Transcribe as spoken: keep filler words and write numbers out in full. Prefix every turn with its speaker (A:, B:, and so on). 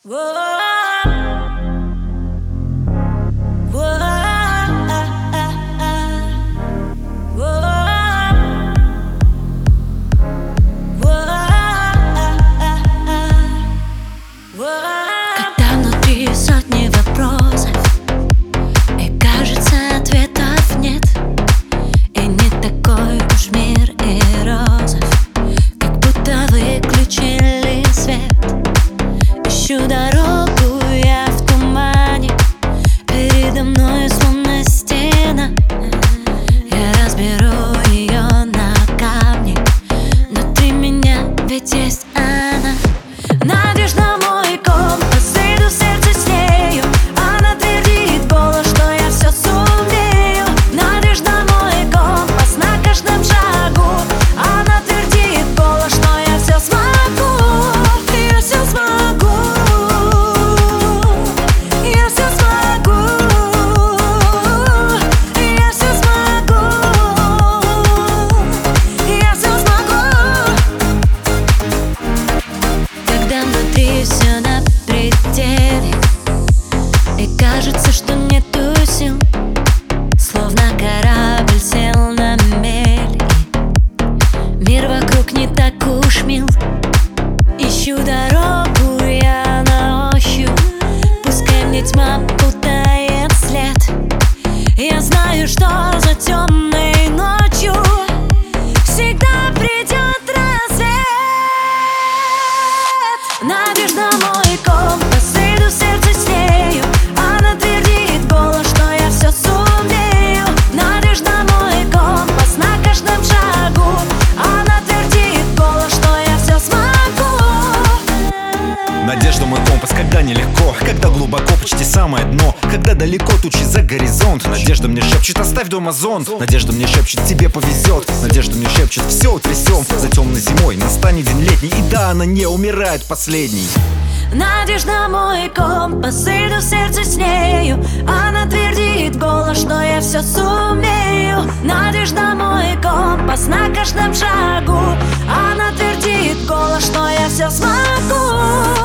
A: Когда внутри сотни вопросов и кажется ответов нет, и не такой уж мир и розов, как будто выключили свет. Ищу дорогу я в тумане, передо мной словно стена. Я разберу ее на камни, внутри меня ведь есть она. Надежда мой компас, иду в сердце с нею. Она твердит голос, что я все сумею. Надежда мой компас на каждом шагу. Она твердит голос, что я все смогу. Я все смогу. Я все смогу. Я все смогу. Я все смогу. Когда внутри все на пределе и кажется, что нету сил, словно корабль сел на мели, мир вокруг не так уж мил. Ищу дорогу я на ощупь, пускай мне тьма путает след. Я знаю, что за темной ночью всегда придет рассвет. Надежда мой компас, иду в сердце с нею. Она твердит голос, что я все сумею. Надежда мой компас на каждом шагу. Она твердит голос, что я все смогу.
B: Надежда мой компас, когда нелегко, когда глубоко, почти самое дно, когда далеко тучи за горизонт. Надежда мне шепчет: оставь дома зонт. Надежда мне шепчет: тебе повезет. Надежда мне шепчет: все утрясем. За темной зимой настанет день летний, и да, она не умирает последней.
A: Надежда мой компас, иду в сердце с нею. Она твердит голос, что я все сумею. Надежда мой компас на каждом шагу. Она твердит голос, что я все смогу.